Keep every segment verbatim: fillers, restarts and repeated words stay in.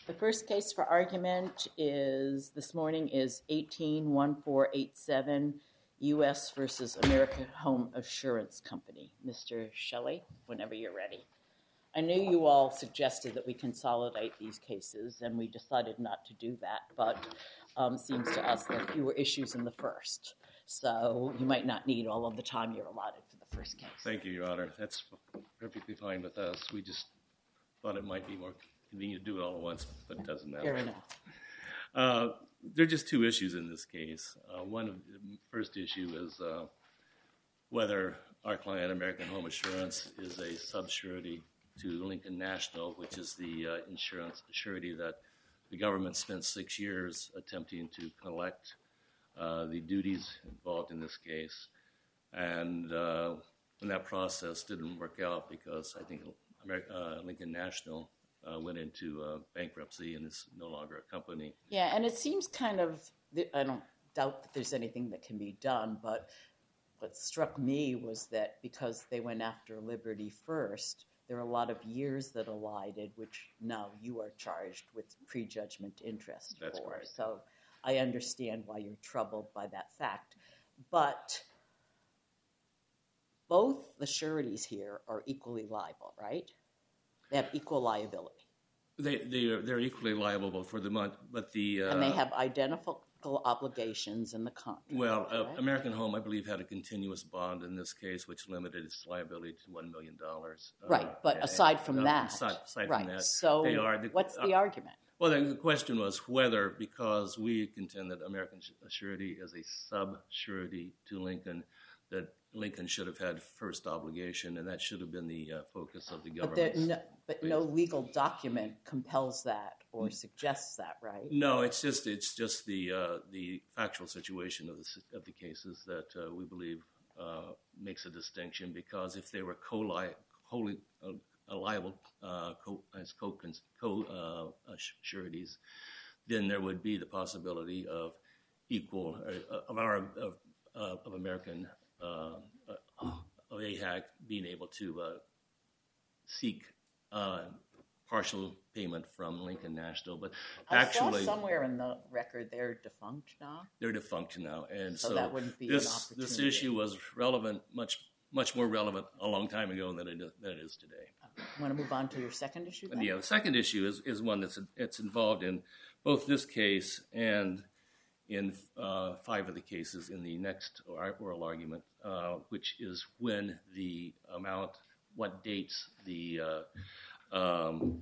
The first case for argument is this morning is eighteen one four eight seven U S versus American Home Assurance Company. Mister Shelley, whenever you're ready. I knew you all suggested that we consolidate these cases, and we decided not to do that, but um, it seems to us there are fewer issues in the first. So you might not need all of the time you're allotted for the first case. Thank you, Your Honor. That's perfectly fine with us. We just thought it might be more convenient to do it all at once, but it doesn't matter. Fair enough. Uh, there are just two issues in this case. Uh, one of the first issue is uh, whether our client, American Home Assurance, is a subsurety to Lincoln National, which is the uh, insurance surety that the government spent six years attempting to collect uh, the duties involved in this case. And uh, when that process didn't work out because I think Amer- uh, Lincoln National Uh, went into uh, bankruptcy and is no longer a company. Yeah, and it seems kind of, I don't doubt that there's anything that can be done, but what struck me was that because they went after Liberty first, there are a lot of years that elided, which now you are charged with prejudgment interest That's for. correct. So I understand why you're troubled by that fact. But both the sureties here are equally liable, right? They have equal liability. They they are they're equally liable for the month, but the uh, and they have identical obligations in the contract. Well, uh, right? American Home, I believe, had a continuous bond in this case, which limited its liability to one million dollars. Right, uh, but aside from uh, that, aside, aside right. from that, so they are the, what's the uh, argument? Well, the question was whether, because we contend that American Surety is a sub-surety to Lincoln, that Lincoln should have had first obligation, and that should have been the uh, focus of the government. But, no, but no legal document compels that or suggests that, right? No, it's just it's just the uh, the factual situation of the of the cases that uh, we believe uh, makes a distinction. Because if they were co-li- wholly uh, liable uh, co- as co co uh, sureties, then there would be the possibility of equal uh, of our of, uh, of American. Uh, uh, of A H A C being able to uh, seek uh, partial payment from Lincoln National, but actually, I saw somewhere in the record they're defunct now. They're defunct now, and so, so that wouldn't be this an opportunity. this issue was relevant, much much more relevant a long time ago than it is, than it is today. You want to move on to your second issue? Then? Yeah, the second issue is is one that's it's involved in both this case and in uh, five of the cases in the next oral argument, uh, which is when the amount, what dates the uh, um,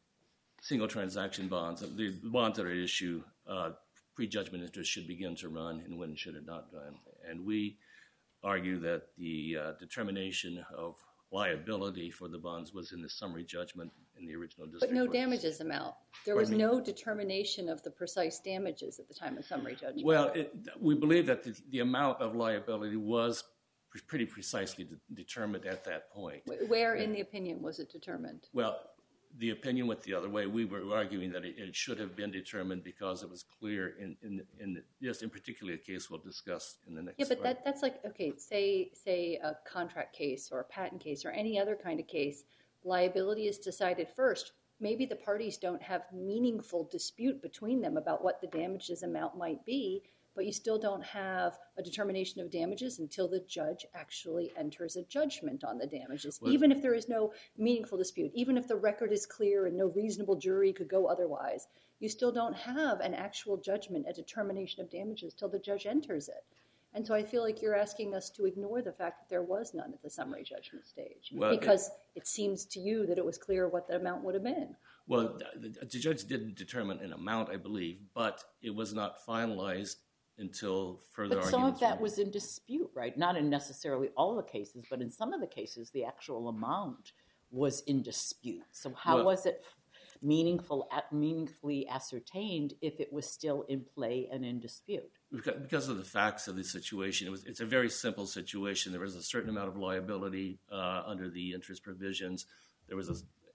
single transaction bonds, the bonds that are at issue, uh, prejudgment interest should begin to run, and when should it not run. And we argue that the uh, determination of liability for the bonds was in the summary judgment in the original district But no court. damages amount. There was no determination of the precise damages at the time of summary judgment. Well, it, we believe that the, the amount of liability was pre- pretty precisely de- determined at that point. Where in the opinion was it determined? Well, the opinion went the other way. We were arguing that it, it should have been determined because it was clear in in in the, yes, in particular a case we'll discuss in the next. Yeah, but that that's like okay, say say a contract case or a patent case or any other kind of case, liability is decided first. Maybe the parties don't have meaningful dispute between them about what the damages amount might be, but you still don't have a determination of damages until the judge actually enters a judgment on the damages, well, even if there is no meaningful dispute, even if the record is clear and no reasonable jury could go otherwise. You still don't have an actual judgment, a determination of damages, till the judge enters it. And so I feel like you're asking us to ignore the fact that there was none at the summary judgment stage, well, because it, it seems to you that it was clear what the amount would have been. Well, the, the judge didn't determine an amount, I believe, but it was not finalized until further but arguments. But some of that were... was in dispute, right? Not in necessarily all the cases, but in some of the cases, the actual amount was in dispute. So how well, was it meaningful, meaningfully ascertained if it was still in play and in dispute? Because of the facts of the situation, it was, it's a very simple situation. There was a certain amount of liability uh, under the interest provisions. There was a,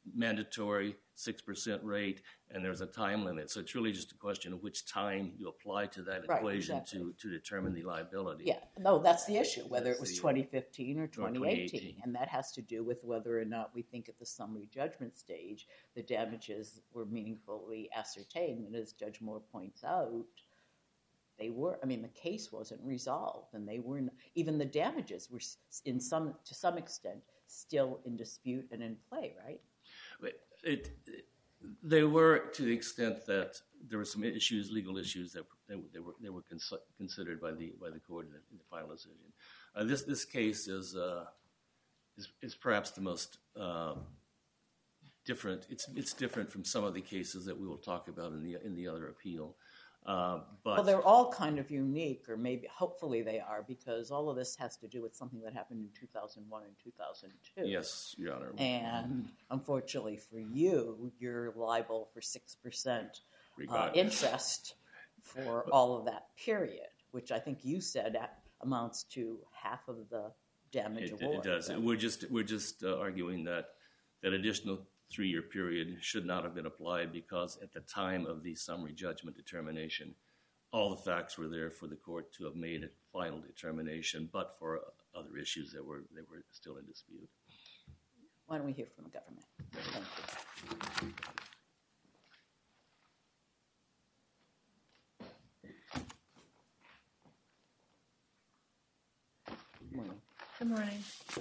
mandatory six percent rate, and there's a time limit. So it's really just a question of which time you apply to that Right, equation exactly. to, to determine the liability. Yeah, no, that's the issue, whether That's it was the- twenty fifteen or twenty eighteen. twenty eighteen. And that has to do with whether or not we think at the summary judgment stage the damages were meaningfully ascertained. And as Judge Moore points out, they were. I mean, the case wasn't resolved, and they weren't. Even the damages were, s- in some to some extent, still in dispute and in play. Right? It, it, they were, to the extent that there were some issues, legal issues that they, they were they were cons- considered by the by the court in the, in the final decision. Uh, this this case is uh, is, is perhaps the most uh, different. It's it's different from some of the cases that we will talk about in the in the other appeal. Uh, but Well, they're all kind of unique, or maybe hopefully they are, because all of this has to do with something that happened in two thousand one and two thousand two. yes, Your Honor. And unfortunately for you, you're liable for six percent uh, Regardless. interest for all of that period, which I think you said a- amounts to half of the damage It, award. it does. right? We're just we're just uh, arguing that that additional three-year period should not have been applied because at the time of the summary judgment determination, all the facts were there for the court to have made a final determination, but for other issues that were that were still in dispute. Why don't we hear from the government? Thank you. Good morning. Good morning.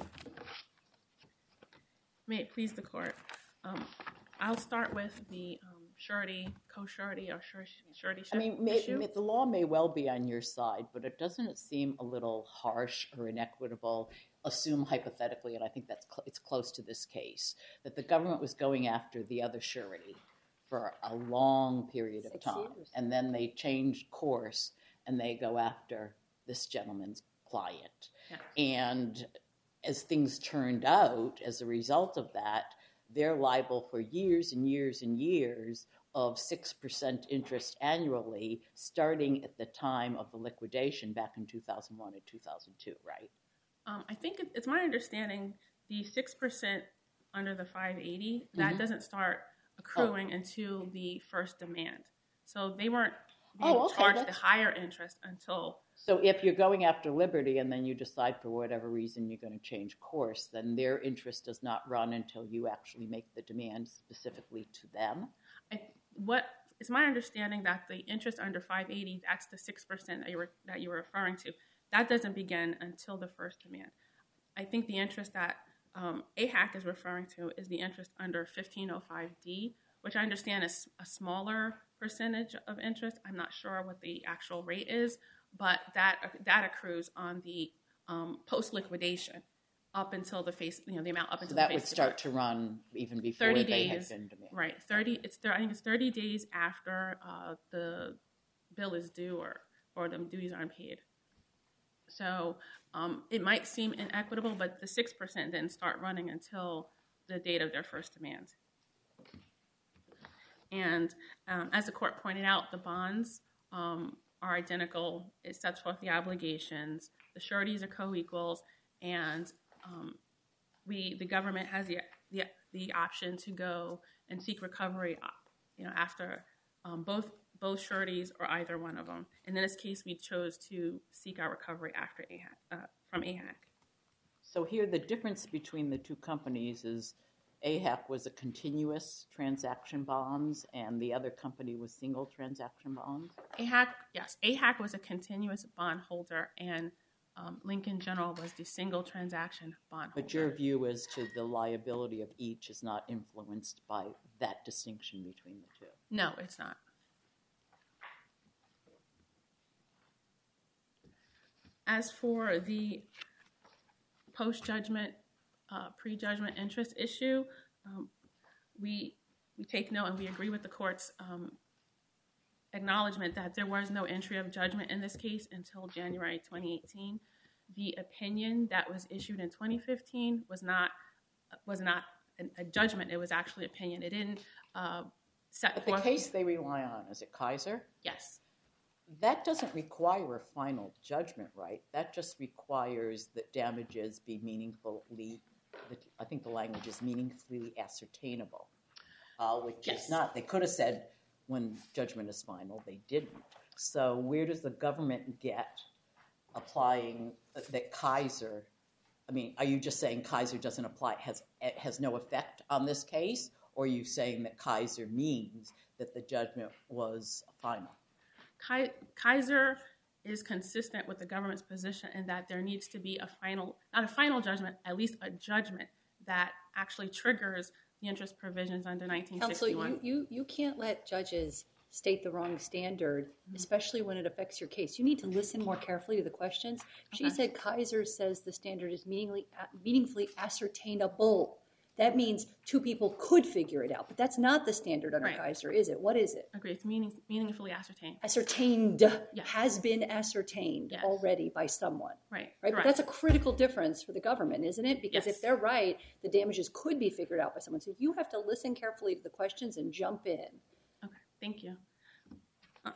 May it please the court. Um, I'll start with the um, surety, co-surety, or sur- surety I mean, may, issue. may, the law may well be on your side, but it doesn't it seem a little harsh or inequitable? Assume hypothetically, and I think that's cl- it's close to this case, that the government was going after the other surety for a long period of Six time, years. and then they change course and they go after this gentleman's client. Yeah. And as things turned out, as a result of that, they're liable for years and years and years of six percent interest annually, starting at the time of the liquidation back in two thousand one and two thousand two, right? Um, I think it, it's my understanding the six percent under the five eighty, that Mhm. doesn't start accruing until the first demand. So they weren't being Oh, okay, charged the that's- higher interest until, So if you're going after Liberty and then you decide for whatever reason you're going to change course, then their interest does not run until you actually make the demand specifically to them? I, what, it's my understanding that the interest under five eighty, that's the six percent that you were, that you were referring to. That doesn't begin until the first demand. I think the interest that um, A H A C is referring to is the interest under fifteen oh five D, which I understand is a smaller percentage of interest. I'm not sure what the actual rate is, but that that accrues on the um, post liquidation up until the face, you know, the amount up So until that the would face start to run even before thirty they had days, been demanded. right? Thirty. It's thir- I think it's thirty days after uh, the bill is due or or the duties aren't paid. So um, it might seem inequitable, but the six percent didn't start running until the date of their first demand. And um, as the court pointed out, the bonds um, are identical. It sets forth the obligations. The sureties are co-equals, and um, we, the government, has the, the the option to go and seek recovery, you know, after um, both both sureties or either one of them. And in this case, we chose to seek our recovery after A H A C, uh, from A H A C. So here the difference between the two companies is A H A C was a continuous transaction bonds and the other company was single transaction bonds? A H A C, yes, A H A C was a continuous bond holder, and um, Lincoln General was the single transaction bond holder. But your view as to the liability of each is not influenced by that distinction between the two? No, it's not. As for the post-judgment, uh, pre-judgment interest issue, um, we we take note and we agree with the court's um, acknowledgement that there was no entry of judgment in this case until January twenty eighteen. The opinion that was issued in twenty fifteen was not was not an, a judgment. It was actually opinion. It didn't uh, set But the forth. case they rely on, is it Kaiser? Yes. That doesn't require a final judgment, right? That just requires that damages be meaningfully the, I think the language is meaningfully ascertainable, uh, which Yes. is not. They could have said when judgment is final. They didn't. So where does the government get applying that Kaiser? I mean, are you just saying Kaiser doesn't apply, has has no effect on this case, or are you saying that Kaiser means that the judgment was final? Ki- Kaiser is consistent with the government's position in that there needs to be a final, not a final judgment, at least a judgment that actually triggers the interest provisions under nineteen sixty-one. Counsel, you, you, you can't let judges state the wrong standard, mm-hmm. especially when it affects your case. You need to listen more carefully to the questions. She Okay. said Kaiser says the standard is meaningfully, meaningfully ascertainable. That means two people could figure it out, but that's not the standard under Right. Kaiser, is it? What is it? Agree. It's meaning, meaningfully ascertained. Ascertained, Yes. has been ascertained Yes. already by someone. Right. Right, but Correct. that's a critical difference for the government, isn't it? Because Yes. if they're right, the damages could be figured out by someone. So you have to listen carefully to the questions and jump in. Okay, thank you. Uh,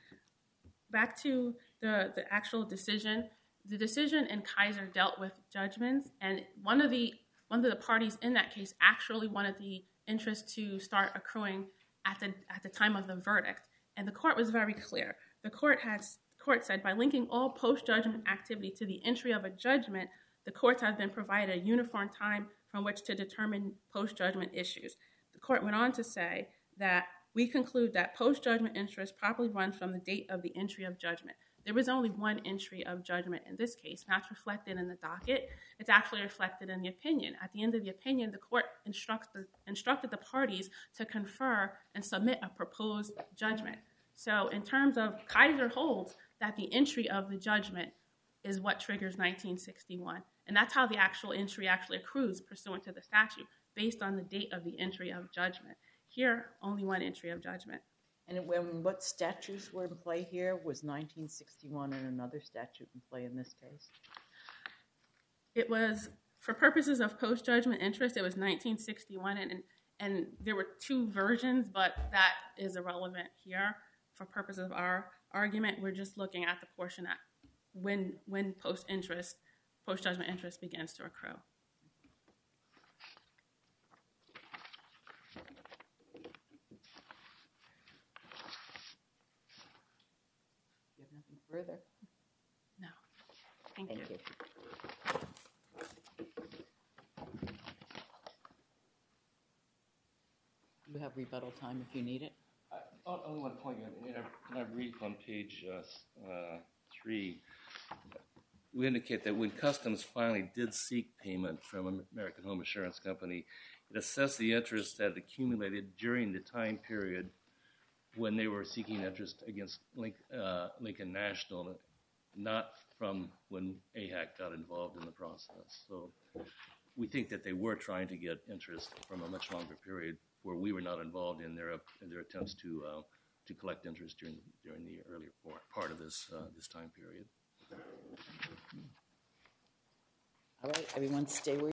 back to the, the actual decision. The decision in Kaiser dealt with judgments, and one of the one of the parties in that case actually wanted the interest to start accruing at the at the time of the verdict. And the court was very clear. The court has court said by linking all post-judgment activity to the entry of a judgment, the courts have been provided a uniform time from which to determine post-judgment issues. The court went on to say that we conclude that post-judgment interest properly runs from the date of the entry of judgment. There was only one entry of judgment in this case, not reflected in the docket. It's actually reflected in the opinion. At the end of the opinion, the court instructs the, instructed the parties to confer and submit a proposed judgment. So in terms of Kaiser holds that the entry of the judgment is what triggers nineteen sixty-one. And that's how the actual entry actually accrues pursuant to the statute, based on the date of the entry of judgment. Here, only one entry of judgment. And when what statutes were in play here? Was nineteen sixty-one and another statute in play in this case? It was, for purposes of post-judgment interest, it was nineteen sixty-one, and, and there were two versions, but that is irrelevant here. For purposes of our argument, we're just looking at the portion at when when post-interest, post-judgment interest begins to accrue. You have nothing further? No. Thank, Thank you. you. You have rebuttal time if you need it. I only one point in our, in our brief on page uh, uh, three, we indicate that when Customs finally did seek payment from American Home Assurance Company, it assessed the interest that accumulated during the time period when they were seeking interest against Link, uh, Lincoln National, not from when A H A C got involved in the process. So we think that they were trying to get interest from a much longer period where we were not involved in their in their attempts to uh, to collect interest during during the earlier part of this uh, this time period. All right, everyone stay where